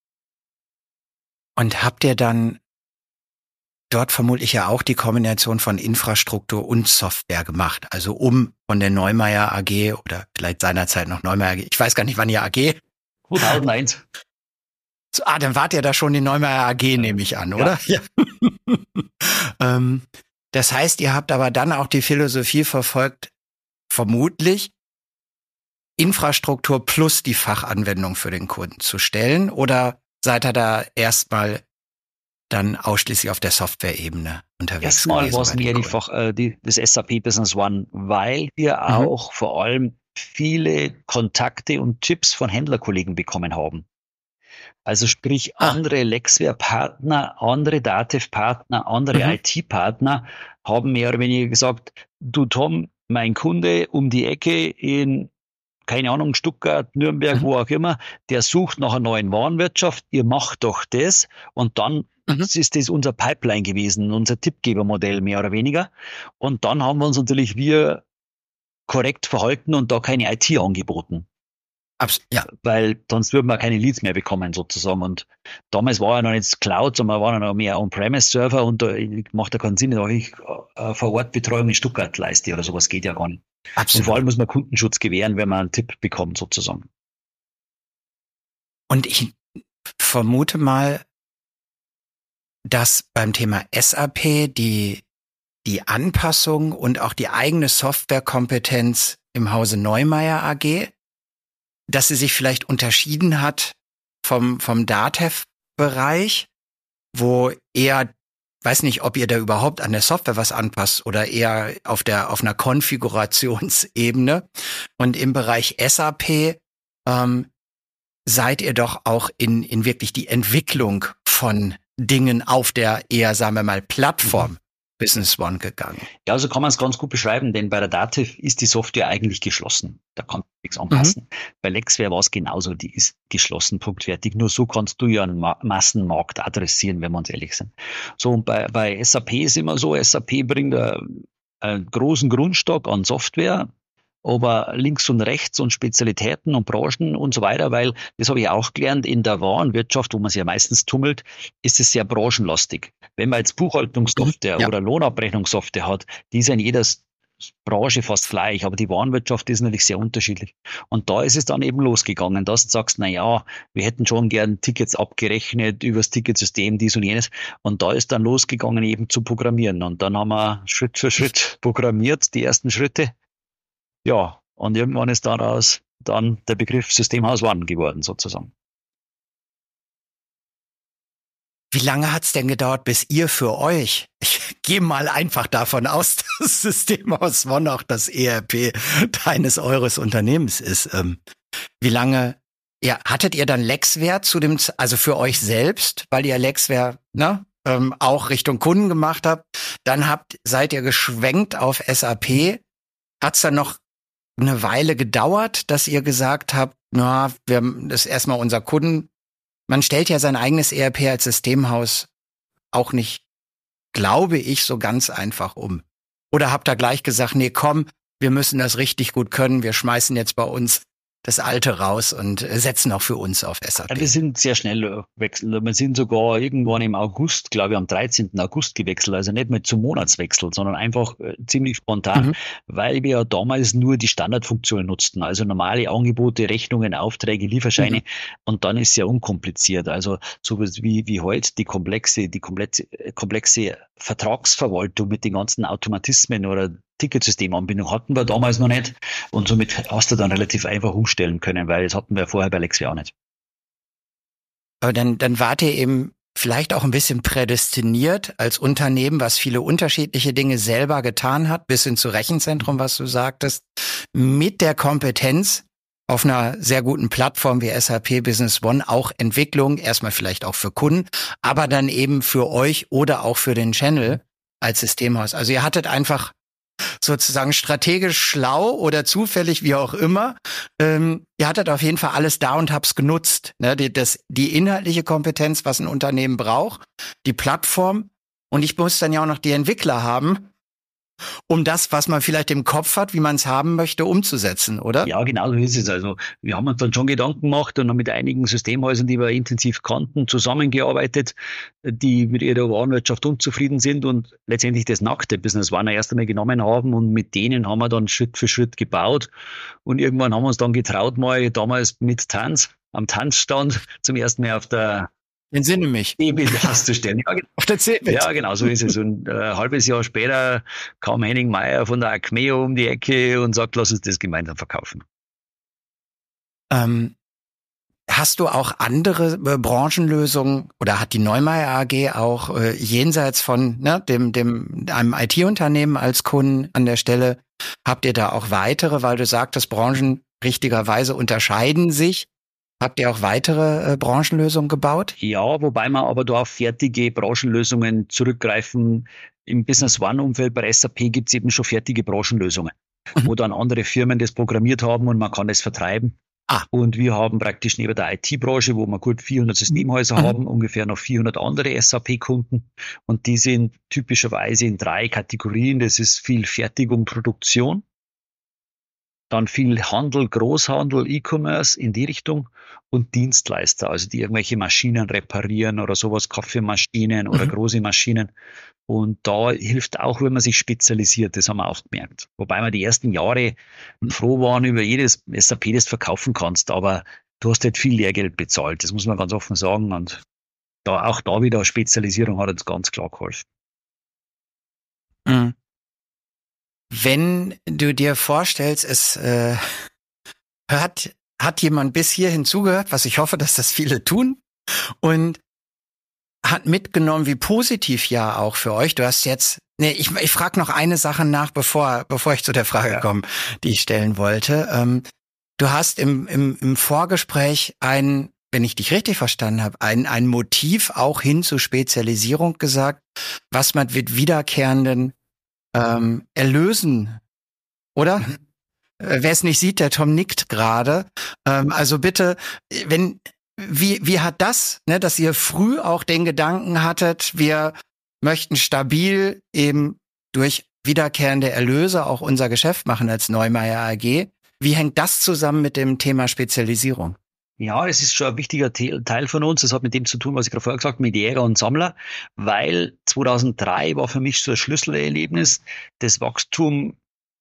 A: Und habt ihr dann dort vermutlich ja auch die Kombination von Infrastruktur und Software gemacht, also um von der Neumeier A G oder vielleicht seinerzeit noch Neumeier A G, ich weiß gar nicht, wann ihr A G?
B: zweitausendeins.
A: So, ah, dann wart ihr da schon die Neumeier A G, nehme ich an, oder? Ja. ja. ähm, das heißt, ihr habt aber dann auch die Philosophie verfolgt, vermutlich Infrastruktur plus die Fachanwendung für den Kunden zu stellen, oder seid ihr da erstmal dann ausschließlich auf der Software-Ebene unterwegs?
B: Erstmal war es mehr die Fach, äh, die, das S A P Business One, weil wir mhm. auch vor allem viele Kontakte und Tipps von Händlerkollegen bekommen haben. Also sprich ah. andere Lexware-Partner, andere Datev-Partner, andere mhm. I T-Partner haben mehr oder weniger gesagt, du Tom, mein Kunde um die Ecke in, keine Ahnung, Stuttgart, Nürnberg, mhm. wo auch immer, der sucht nach einer neuen Warenwirtschaft, ihr macht doch das. Und dann mhm. ist das unser Pipeline gewesen, unser Tippgebermodell mehr oder weniger. Und dann haben wir uns natürlich wir korrekt verhalten und da keine I T angeboten.
A: Abs- ja.
B: Weil sonst würden wir keine Leads mehr bekommen sozusagen. Und damals war ja noch nicht Cloud, sondern war ja noch mehr On-Premise-Server und da macht ja keinen Sinn, dass ich äh, Vor-Ort-Betreuung in Stuttgart leiste oder sowas, geht ja gar nicht.
A: Absolut.
B: Und vor allem muss man Kundenschutz gewähren, wenn man einen Tipp bekommt sozusagen.
A: Und ich vermute mal, dass beim Thema S A P die, die Anpassung und auch die eigene Softwarekompetenz im Hause Neumeier A G, dass sie sich vielleicht unterschieden hat vom, vom Datev-Bereich, wo eher, weiß nicht, ob ihr da überhaupt an der Software was anpasst oder eher auf der, auf einer Konfigurationsebene. Und im Bereich S A P, ähm, seid ihr doch auch in, in wirklich die Entwicklung von Dingen auf der eher, sagen wir mal, Plattform Business One gegangen?
B: Ja, so kann man es ganz gut beschreiben, denn bei der Dativ ist die Software eigentlich geschlossen. Da kann man nichts anpassen. Mhm. Bei Lexware war es genauso, die ist geschlossen, punktfertig. Nur so kannst du ja einen Ma- Massenmarkt adressieren, wenn wir uns ehrlich sind. So, und bei, bei S A P ist immer so, S A P bringt einen, einen großen Grundstock an Software, aber links und rechts und Spezialitäten und Branchen und so weiter, weil, das habe ich auch gelernt, in der Warenwirtschaft, wo man sich ja meistens tummelt, ist es sehr branchenlastig. Wenn man jetzt Buchhaltungssoftware ja. oder Lohnabrechnungssoftware hat, die ist ja in jeder Branche fast gleich, aber die Warenwirtschaft ist natürlich sehr unterschiedlich. Und da ist es dann eben losgegangen, dass du sagst, na ja, wir hätten schon gern Tickets abgerechnet übers Ticketsystem, dies und jenes. Und da ist dann losgegangen, eben zu programmieren. Und dann haben wir Schritt für Schritt programmiert, die ersten Schritte. Ja, und irgendwann ist daraus dann der Begriff Systemhaus One geworden, sozusagen.
A: Wie lange hat's denn gedauert, bis ihr für euch, ich gehe mal einfach davon aus, dass Systemhaus One auch das E R P deines eures Unternehmens ist. Ähm, wie lange, ja, hattet ihr dann Lexware zu dem, also für euch selbst, weil ihr Lexware, ne, ähm, auch Richtung Kunden gemacht habt, dann habt, seid ihr geschwenkt auf S A P. Hat's dann noch eine Weile gedauert, dass ihr gesagt habt, na, wir, das ist erstmal unser Kunden. Man stellt ja sein eigenes E R P als Systemhaus auch nicht, glaube ich, so ganz einfach um. Oder habt ihr gleich gesagt, nee, komm, wir müssen das richtig gut können, wir schmeißen jetzt bei uns das Alte raus und setzen auch für uns auf S A P.
B: Ja, wir sind sehr schnell wechseln. Wir sind sogar irgendwann im August, glaube ich, am dreizehnten August gewechselt. Also nicht mehr zum Monatswechsel, sondern einfach äh, ziemlich spontan, mhm. weil wir ja damals nur die Standardfunktionen nutzten. Also normale Angebote, Rechnungen, Aufträge, Lieferscheine. Mhm. Und dann ist es sehr unkompliziert. Also sowas wie, wie heute die komplexe, die komplexe, komplexe Vertragsverwaltung mit den ganzen Automatismen oder Ticketsystemanbindung hatten wir damals noch nicht und somit hast du dann relativ einfach umstellen können, weil das hatten wir vorher bei Lexware auch nicht.
A: Aber dann, dann wart ihr eben vielleicht auch ein bisschen prädestiniert als Unternehmen, was viele unterschiedliche Dinge selber getan hat, bis hin zu Rechenzentrum, was du sagtest, mit der Kompetenz auf einer sehr guten Plattform wie S A P Business One auch Entwicklung, erstmal vielleicht auch für Kunden, aber dann eben für euch oder auch für den Channel als Systemhaus. Also ihr hattet einfach sozusagen strategisch schlau oder zufällig, wie auch immer. Ähm, ihr hattet auf jeden Fall alles da und habt's genutzt. Ne? Die, das, die inhaltliche Kompetenz, was ein Unternehmen braucht, die Plattform. Und ich muss dann ja auch noch die Entwickler haben, um das, was man vielleicht im Kopf hat, wie man es haben möchte, umzusetzen, oder?
B: Ja, genau so ist es. Also wir haben uns dann schon Gedanken gemacht und haben mit einigen Systemhäusern, die wir intensiv kannten, zusammengearbeitet, die mit ihrer Warenwirtschaft unzufrieden sind und letztendlich das nackte Business One erst einmal genommen haben und mit denen haben wir dann Schritt für Schritt gebaut und irgendwann haben wir uns dann getraut, mal damals mit Tanz, am Tanzstand zum ersten Mal auf der
A: Entsinne mich.
B: C-Bild auszustellen. Ja,
A: auf der C-Bild.
B: Ja, genau, so ist es. Und äh, ein halbes Jahr später kam Henning Meyer von der Acmeo um die Ecke und sagt, lass uns das gemeinsam verkaufen.
A: Ähm, hast du auch andere äh, Branchenlösungen oder hat die Neumeier A G auch äh, jenseits von ne, dem, dem einem I T-Unternehmen als Kunden an der Stelle, habt ihr da auch weitere, weil du sagtest, Branchen richtigerweise unterscheiden sich? Habt ihr auch weitere äh, Branchenlösungen gebaut?
B: Ja, wobei wir aber da auf fertige Branchenlösungen zurückgreifen. Im Business One-Umfeld bei S A P gibt es eben schon fertige Branchenlösungen, mhm. wo dann andere Firmen das programmiert haben und man kann das vertreiben. Ah. Und wir haben praktisch neben der I T-Branche, wo wir gut vierhundert Systemhäuser mhm. haben, ungefähr noch vierhundert andere S A P-Kunden. Und die sind typischerweise in drei Kategorien. Das ist viel Fertigung, Produktion. Dann viel Handel, Großhandel, E-Commerce in die Richtung und Dienstleister, also die irgendwelche Maschinen reparieren oder sowas, Kaffeemaschinen oder mhm. große Maschinen. Und da hilft auch, wenn man sich spezialisiert, das haben wir auch gemerkt. Wobei wir die ersten Jahre froh waren über jedes S A P, das du verkaufen kannst, aber du hast halt viel Lehrgeld bezahlt, das muss man ganz offen sagen. Und da auch da wieder Spezialisierung hat uns ganz klar geholfen.
A: Mhm. Wenn du dir vorstellst, es äh, hört, hat jemand bis hierhin zugehört, was ich hoffe, dass das viele tun, und hat mitgenommen, wie positiv ja auch für euch. Du hast jetzt, nee, ich, ich frage noch eine Sache nach, bevor bevor ich zu der Frage ja. komme, die ich stellen wollte. Ähm, du hast im, im, im Vorgespräch ein wenn ich dich richtig verstanden habe, ein, ein Motiv auch hin zu Spezialisierung gesagt, was man mit wiederkehrenden ähm, Erlösen, oder? Mhm. Äh, wer es nicht sieht, der Tom nickt gerade. Ähm, also bitte, wenn wie wie hat das, ne, dass ihr früh auch den Gedanken hattet, wir möchten stabil eben durch wiederkehrende Erlöse auch unser Geschäft machen als Neumeier A G. Wie hängt das zusammen mit dem Thema Spezialisierung?
B: Ja, es ist schon ein wichtiger Teil von uns. Das hat mit dem zu tun, was ich gerade vorher gesagt habe, mit Jäger und Sammler, weil zweitausenddrei war für mich so ein Schlüsselerlebnis, das Wachstum.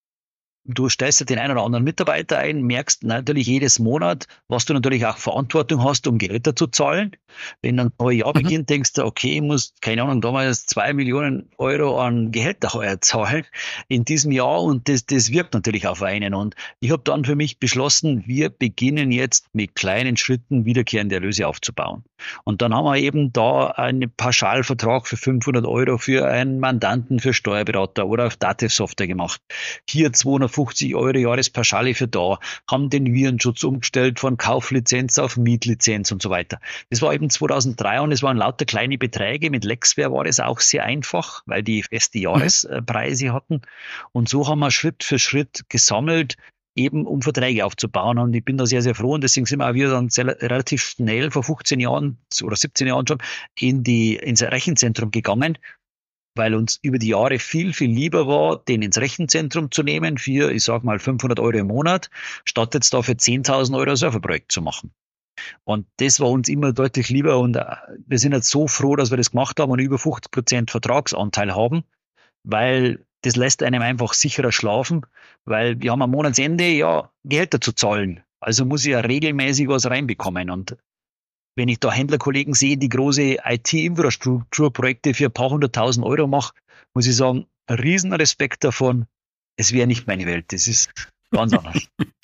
B: Du stellst dir den einen oder anderen Mitarbeiter ein, merkst natürlich jedes Monat, was du natürlich auch Verantwortung hast, um Gehälter zu zahlen. Wenn dann ein neues Jahr beginnt, denkst du, okay, ich muss, keine Ahnung, damals zwei Millionen Euro an Gehälter zahlen in diesem Jahr und das, das wirkt natürlich auf einen. Und ich habe dann für mich beschlossen, wir beginnen jetzt mit kleinen Schritten wiederkehrende Erlöse aufzubauen. Und dann haben wir eben da einen Pauschalvertrag für fünfhundert Euro für einen Mandanten, für Steuerberater oder auf Dativ-Software gemacht. Hier zweihundertfünfzig Euro Jahrespauschale für da, haben den Virenschutz umgestellt von Kauflizenz auf Mietlizenz und so weiter. Das war eben zweitausenddrei und es waren lauter kleine Beträge. Mit Lexware war es auch sehr einfach, weil die feste Jahrespreise hatten. Und so haben wir Schritt für Schritt gesammelt, eben um Verträge aufzubauen. Und ich bin da sehr, sehr froh. Und deswegen sind wir auch wieder dann sehr, relativ schnell vor fünfzehn Jahren oder siebzehn Jahren schon in die, ins Rechenzentrum gegangen, weil uns über die Jahre viel, viel lieber war, den ins Rechenzentrum zu nehmen für, ich sag mal, fünfhundert Euro im Monat, statt jetzt dafür zehntausend Euro ein Serverprojekt zu machen. Und das war uns immer deutlich lieber und wir sind jetzt so froh, dass wir das gemacht haben und über fünfzig Prozent Vertragsanteil haben, weil das lässt einem einfach sicherer schlafen, weil wir haben am Monatsende ja Gehälter zu zahlen. Also muss ich ja regelmäßig was reinbekommen. Und wenn ich da Händlerkollegen sehe, die große I T-Infrastrukturprojekte für ein paar hunderttausend Euro machen, muss ich sagen, ein Riesenrespekt davon. Es wäre nicht meine Welt. Das ist ganz anders.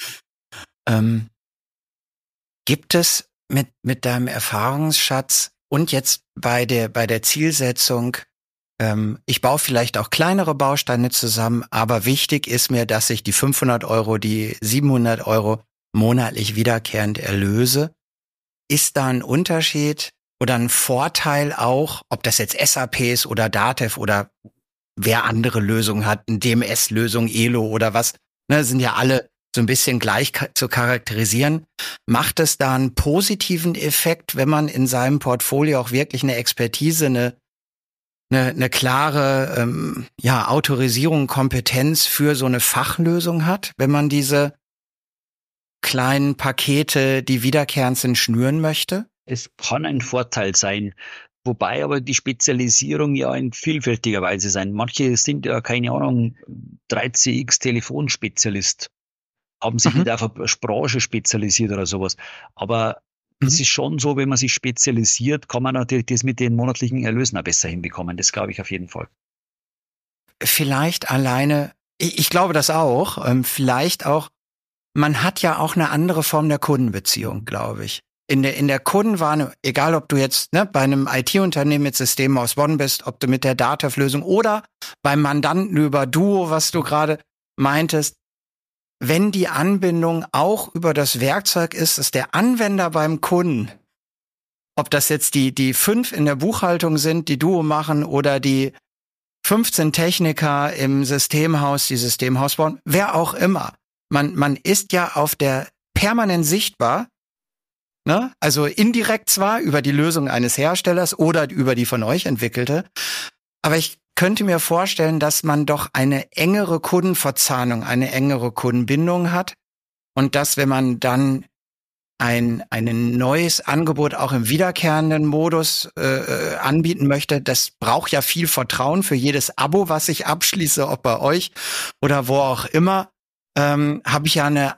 A: ähm, gibt es mit, mit deinem Erfahrungsschatz und jetzt bei der, bei der Zielsetzung, ähm, ich baue vielleicht auch kleinere Bausteine zusammen, aber wichtig ist mir, dass ich die fünfhundert Euro, die siebenhundert Euro monatlich wiederkehrend erlöse. Ist da ein Unterschied oder ein Vorteil auch, ob das jetzt S A P ist oder Datev oder wer andere Lösungen hat, eine D M S-Lösung, E L O oder was, ne, sind ja alle so ein bisschen gleich ka- zu charakterisieren. Macht es da einen positiven Effekt, wenn man in seinem Portfolio auch wirklich eine Expertise, eine, eine, eine klare ähm, ja, Autorisierung, Kompetenz für so eine Fachlösung hat, wenn man diese kleinen Pakete, die wiederkehrend sind, schnüren möchte?
B: Es kann ein Vorteil sein, wobei aber die Spezialisierung ja in vielfältiger Weise sein. Manche sind ja, keine Ahnung, drei C X Telefonspezialist, haben sich mhm. nicht auf eine Branche spezialisiert oder sowas. Aber mhm. es ist schon so, wenn man sich spezialisiert, kann man natürlich das mit den monatlichen Erlösen auch besser hinbekommen. Das glaube ich auf jeden Fall.
A: Vielleicht alleine, ich, ich glaube das auch, ähm, vielleicht auch, man hat ja auch eine andere Form der Kundenbeziehung, glaube ich. In der, in der Kundenwahrnehmung, egal ob du jetzt ne, bei einem I T-Unternehmen mit Systemhaus One bist, ob du mit der Datev-Lösung oder beim Mandanten über Duo, was du gerade meintest, wenn die Anbindung auch über das Werkzeug ist, dass der Anwender beim Kunden, ob das jetzt die, die fünf in der Buchhaltung sind, die Duo machen oder die fünfzehn Techniker im Systemhaus, die Systemhaus bauen, wer auch immer. Man, man ist ja auf der permanent sichtbar, ne? Also indirekt zwar über die Lösung eines Herstellers oder über die von euch entwickelte, aber ich könnte mir vorstellen, dass man doch eine engere Kundenverzahnung, eine engere Kundenbindung hat und dass, wenn man dann ein, ein neues Angebot auch im wiederkehrenden Modus äh, anbieten möchte, das braucht ja viel Vertrauen für jedes Abo, was ich abschließe, ob bei euch oder wo auch immer. Ähm, habe ich ja eine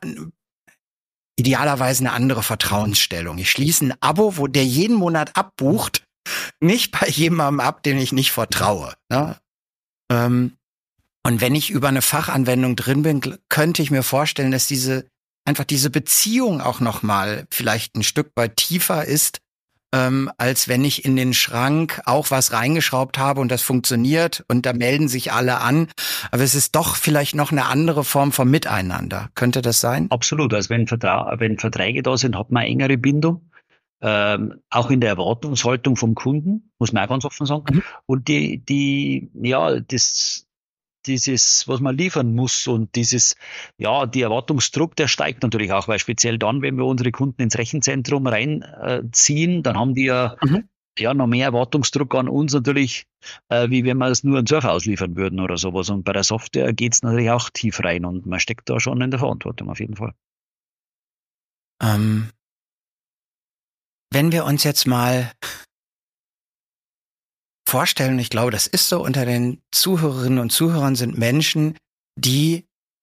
A: idealerweise eine andere Vertrauensstellung. Ich schließe ein Abo, wo der jeden Monat abbucht, nicht bei jemandem ab, dem ich nicht vertraue. Ne? Ähm, und wenn ich über eine Fachanwendung drin bin, könnte ich mir vorstellen, dass diese einfach diese Beziehung auch noch mal vielleicht ein Stück weit tiefer ist, ähm, als wenn ich in den Schrank auch was reingeschraubt habe und das funktioniert und da melden sich alle an. Aber es ist doch vielleicht noch eine andere Form von Miteinander. Könnte das sein?
B: Absolut. Also wenn, Vertra- wenn Verträge da sind, hat man eine engere Bindung. ähm, auch in der Erwartungshaltung vom Kunden, muss man auch ganz offen sagen.
A: Mhm.
B: Und die, die, ja, das, dieses, was man liefern muss und dieses, ja, die Erwartungsdruck, der steigt natürlich auch, weil speziell dann, wenn wir unsere Kunden ins Rechenzentrum reinziehen, dann haben die ja,
A: Mhm.
B: ja noch mehr Erwartungsdruck an uns natürlich, äh, wie wenn wir es nur einen Surfer ausliefern würden oder sowas. Und bei der Software geht's natürlich auch tief rein und man steckt da schon in der Verantwortung auf jeden Fall.
A: Ähm, wenn wir uns jetzt mal vorstellen, ich glaube, das ist so, unter den Zuhörerinnen und Zuhörern sind Menschen, die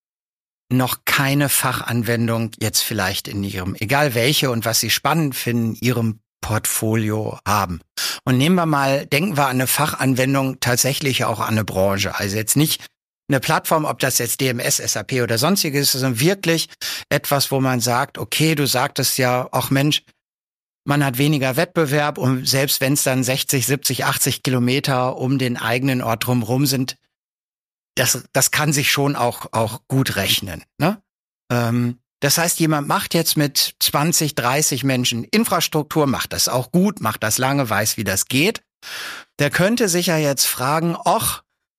A: noch keine Fachanwendung jetzt vielleicht in ihrem, egal welche und was sie spannend finden, ihrem Portfolio haben. Und nehmen wir mal, denken wir an eine Fachanwendung tatsächlich auch an eine Branche. Also jetzt nicht eine Plattform, ob das jetzt D M S, S A P oder sonstiges ist, sondern wirklich etwas, wo man sagt, okay, du sagtest ja auch, Mensch, man hat weniger Wettbewerb und selbst wenn es dann sechzig, siebzig, achtzig Kilometer um den eigenen Ort drumherum sind, das, das kann sich schon auch, auch gut rechnen, ne? Ähm, das heißt, jemand macht jetzt mit zwanzig, dreißig Menschen Infrastruktur, macht das auch gut, macht das lange, weiß, wie das geht. Der könnte sich ja jetzt fragen, och,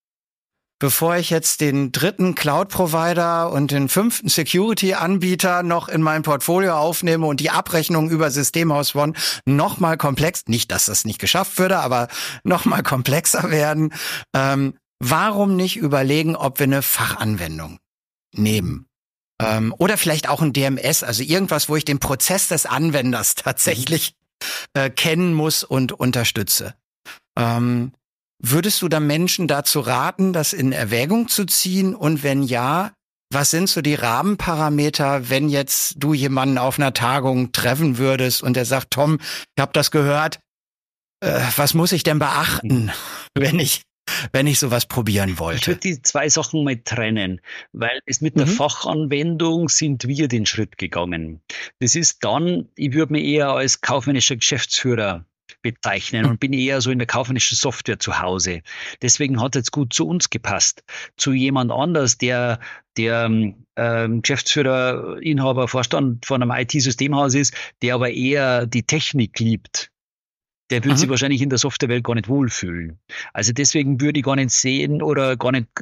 A: bevor ich jetzt den dritten Cloud-Provider und den fünften Security-Anbieter noch in mein Portfolio aufnehme und die Abrechnung über Systemhaus One noch mal komplex, nicht, dass das nicht geschafft würde, aber noch mal komplexer werden, ähm, warum nicht überlegen, ob wir eine Fachanwendung nehmen? Ähm, oder vielleicht auch ein D M S, also irgendwas, wo ich den Prozess des Anwenders tatsächlich äh, kennen muss und unterstütze. Ähm, Würdest du da Menschen dazu raten, das in Erwägung zu ziehen? Und wenn ja, was sind so die Rahmenparameter, wenn jetzt du jemanden auf einer Tagung treffen würdest und der sagt, Tom, ich habe das gehört, äh, was muss ich denn beachten, wenn ich wenn ich sowas probieren wollte?
B: Ich würde die zwei Sachen mal trennen, weil es mit der
A: Mhm.
B: Fachanwendung sind wir den Schritt gegangen. Das ist dann, ich würde mich eher als kaufmännischer Geschäftsführer bezeichnen und bin eher so in der kaufmännischen Software zu Hause. Deswegen hat es gut zu uns gepasst. Zu jemand anders, der der ähm, Geschäftsführer, Inhaber, Vorstand von einem I T-Systemhaus ist, der aber eher die Technik liebt. Der würde sich
A: Mhm.
B: wahrscheinlich in der Softwarewelt gar nicht wohlfühlen. Also deswegen würde ich gar nicht sehen oder gar nicht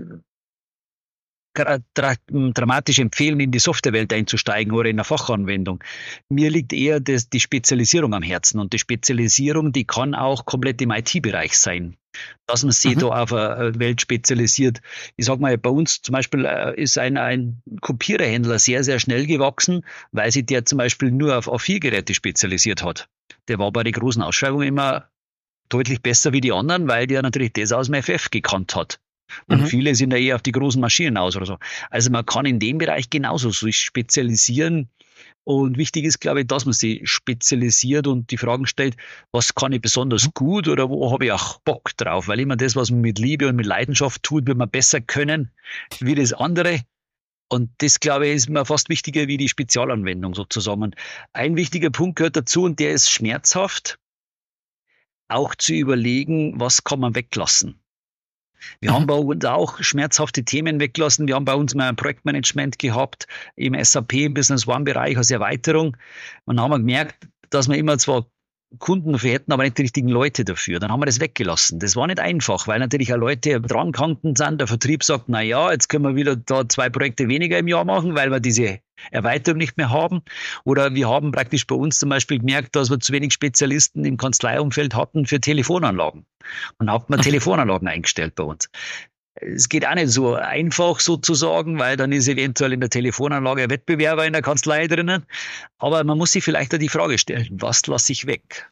B: dra dramatisch empfehlen, in die Softwarewelt einzusteigen oder in eine Fachanwendung. Mir liegt eher das, die Spezialisierung am Herzen. Und die Spezialisierung, die kann auch komplett im I T-Bereich sein. Dass man sich
A: Mhm.
B: da auf eine Welt spezialisiert. Ich sag mal, bei uns zum Beispiel ist ein, ein Kopiererhändler sehr, sehr schnell gewachsen, weil sich der zum Beispiel nur auf A vier Geräte spezialisiert hat. Der war bei den großen Ausschreibungen immer deutlich besser wie die anderen, weil der natürlich das aus dem F F gekannt hat. Und
A: Mhm.
B: viele sind ja eher auf die großen Maschinen aus oder so. Also man kann in dem Bereich genauso sich spezialisieren. Und wichtig ist, glaube ich, dass man sich spezialisiert und die Fragen stellt, was kann ich besonders gut oder wo habe ich auch Bock drauf? Weil immer das, was man mit Liebe und mit Leidenschaft tut, wird man besser können wie das andere. Und das, glaube ich, ist mir fast wichtiger wie die Spezialanwendung sozusagen. Und ein wichtiger Punkt gehört dazu und der ist schmerzhaft, auch zu überlegen, was kann man weglassen. Wir haben
A: Mhm.
B: bei uns auch schmerzhafte Themen weggelassen. Wir haben bei uns mal ein Projektmanagement gehabt im S A P, im Business One-Bereich als Erweiterung. Und dann haben wir gemerkt, dass wir immer zwar Kunden dafür hätten, aber nicht die richtigen Leute dafür. Dann haben wir das weggelassen. Das war nicht einfach, weil natürlich auch Leute dran gehangen sind. Der Vertrieb sagt, na ja, jetzt können wir wieder da zwei Projekte weniger im Jahr machen, weil wir diese Erweiterung nicht mehr haben. Oder wir haben praktisch bei uns zum Beispiel gemerkt, dass wir zu wenig Spezialisten im Kanzleiumfeld hatten für Telefonanlagen. Und dann hat man Telefonanlagen eingestellt bei uns. Es geht auch nicht so einfach sozusagen, weil dann ist eventuell in der Telefonanlage ein Wettbewerber in der Kanzlei drinnen. Aber man muss sich vielleicht auch die Frage stellen, was lasse ich weg?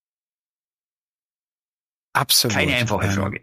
A: Absolut.
B: Keine einfache
A: Ähm,
B: Frage.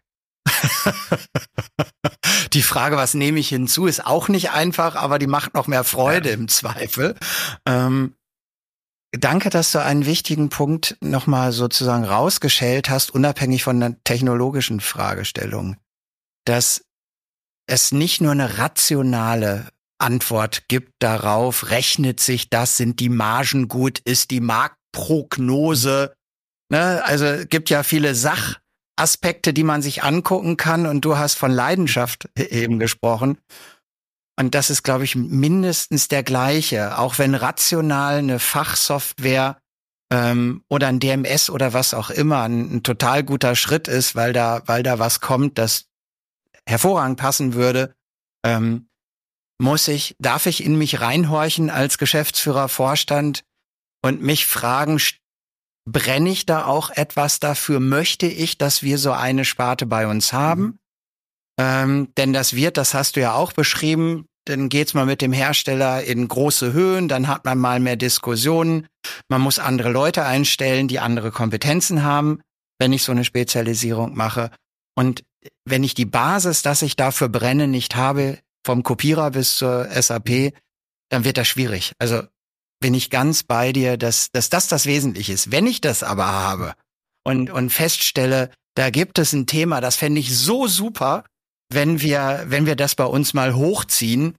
A: Die Frage, was nehme ich hinzu, ist auch nicht einfach, aber die macht noch mehr Freude
B: Ja.
A: im Zweifel. Ähm, danke, dass du einen wichtigen Punkt nochmal sozusagen rausgeschält hast, unabhängig von der technologischen Fragestellung, dass es nicht nur eine rationale Antwort gibt darauf, rechnet sich das, sind die Margen gut, ist die Marktprognose, ne? Also es gibt ja viele Sachaspekte, die man sich angucken kann und du hast von Leidenschaft eben gesprochen. Und das ist, glaube ich, mindestens der gleiche, auch wenn rational eine Fachsoftware ähm, oder ein D M S oder was auch immer ein, ein total guter Schritt ist, weil da, weil da was kommt, das hervorragend passen würde, ähm, muss ich, darf ich in mich reinhorchen als Geschäftsführer, Vorstand und mich fragen, brenne ich da auch etwas dafür? Möchte ich, dass wir so eine Sparte bei uns haben? Mhm. Ähm, denn das wird, das hast du ja auch beschrieben, dann geht's mal mit dem Hersteller in große Höhen, dann hat man mal mehr Diskussionen, man muss andere Leute einstellen, die andere Kompetenzen haben, wenn ich so eine Spezialisierung mache. Und wenn ich die Basis, dass ich dafür brenne, nicht habe, vom Kopierer bis zur S A P, dann wird das schwierig. Also bin ich ganz bei dir, dass, dass das das Wesentliche ist. Wenn ich das aber habe und, und feststelle, da gibt es ein Thema, das fände ich so super, wenn wir, wenn wir das bei uns mal hochziehen,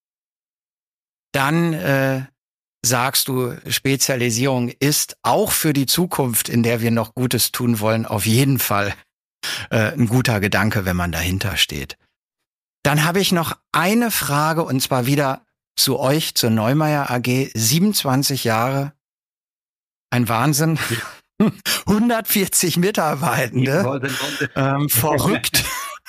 A: dann äh, sagst du, Spezialisierung ist auch für die Zukunft, in der wir noch Gutes tun wollen, auf jeden Fall äh, ein guter Gedanke, wenn man dahinter steht. Dann habe ich noch eine Frage, und zwar wieder zu euch, zur Neumeier A G. siebenundzwanzig Jahre, ein Wahnsinn. hundertvierzig Mitarbeitende, ähm, verrückt.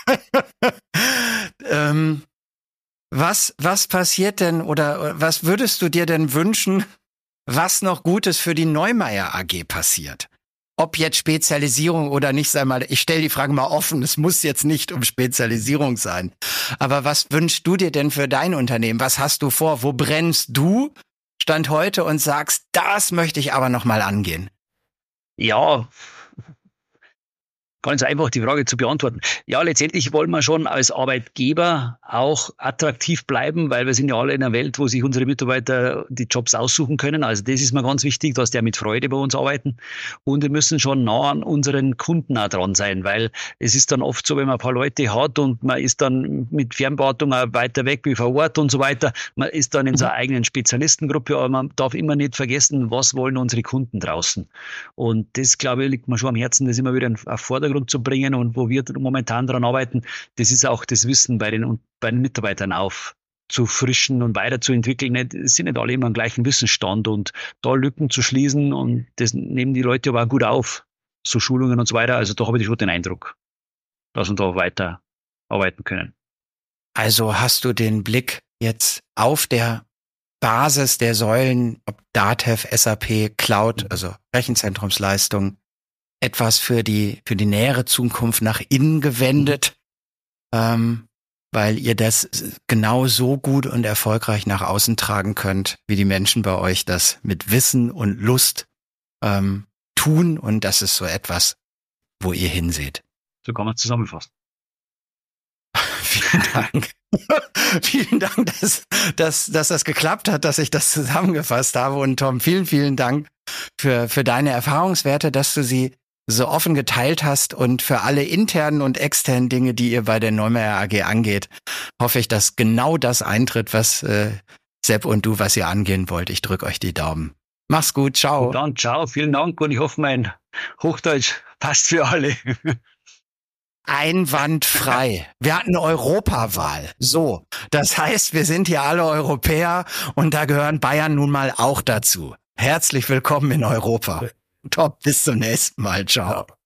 A: ähm, was, was passiert denn oder was würdest du dir denn wünschen, was noch Gutes für die Neumeier A G passiert? Ob jetzt Spezialisierung oder nicht, sei mal, ich stelle die Frage mal offen, es muss jetzt nicht um Spezialisierung sein. Aber was wünschst du dir denn für dein Unternehmen? Was hast du vor? Wo brennst du Stand heute und sagst, das möchte ich aber noch mal angehen?
B: Ja, ganz einfach die Frage zu beantworten. Ja, letztendlich wollen wir schon als Arbeitgeber auch attraktiv bleiben, weil wir sind ja alle in einer Welt, wo sich unsere Mitarbeiter die Jobs aussuchen können. Also das ist mir ganz wichtig, dass die mit Freude bei uns arbeiten. Und wir müssen schon nah an unseren Kunden auch dran sein, weil es ist dann oft so, wenn man ein paar Leute hat und man ist dann mit Fernwartung auch weiter weg wie vor Ort und so weiter. Man ist dann in seiner eigenen Spezialistengruppe, aber man darf immer nicht vergessen, was wollen unsere Kunden draußen. Und das, glaube ich, liegt mir schon am Herzen, das immer wieder auf Vordergrund zu bringen und wo wir momentan daran arbeiten, das ist auch das Wissen bei den, bei den Mitarbeitern aufzufrischen und weiterzuentwickeln. Es sind nicht alle immer am gleichen Wissensstand und da Lücken zu schließen und das nehmen die Leute aber auch gut auf, so Schulungen und so weiter. Also da habe ich schon den Eindruck, dass wir da weiter arbeiten können.
A: Also hast du den Blick jetzt auf der Basis der Säulen, ob DATEV, S A P, Cloud, also Rechenzentrumsleistung, etwas für die für die nähere Zukunft nach innen gewendet, ähm, weil ihr das genau so gut und erfolgreich nach außen tragen könnt, wie die Menschen bei euch das mit Wissen und Lust ähm, tun, und das ist so etwas, wo ihr hinseht.
B: So kann man es zusammenfassen.
A: Vielen Dank. Vielen Dank, dass, dass, dass das geklappt hat, dass ich das zusammengefasst habe. Und Tom, vielen, vielen Dank für, für deine Erfahrungswerte, dass du sie so offen geteilt hast, und für alle internen und externen Dinge, die ihr bei der Neumeier A G angeht, hoffe ich, dass genau das eintritt, was äh, Sepp und du, was ihr angehen wollt. Ich drücke euch die Daumen. Mach's gut, ciao.
B: Und dann ciao, vielen Dank, und ich hoffe, mein Hochdeutsch passt für alle.
A: Einwandfrei. Wir hatten Europawahl. So, das heißt, wir sind hier alle Europäer und da gehören Bayern nun mal auch dazu. Herzlich willkommen in Europa. Top, bis zum nächsten Mal. Ciao.